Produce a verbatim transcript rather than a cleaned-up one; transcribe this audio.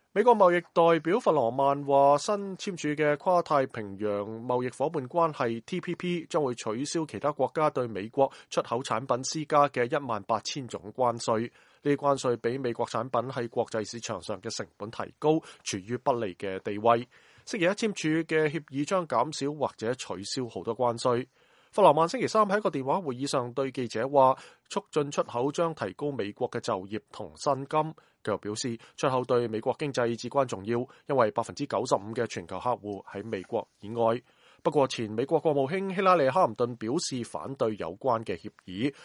美國貿易代表弗羅曼話，新簽署嘅跨太平洋貿易夥伴關係 T P P 將會取消其他國家對美國出口產品施加嘅一萬八千種關稅。呢啲關稅比美國產品喺國際市場上嘅成本提高，處於不利嘅地位。星期一簽署嘅協議將減少或者取消好多關稅。弗羅曼星期三喺一個電話會議上對記者話，促進出口將提高美國嘅就業同薪金。佢又表示，出口對美國經濟至關重要，因為百分之九十五嘅全球客戶喺美國以外。不過，前美國國務卿希拉里·哈林頓表示反對有關嘅協議，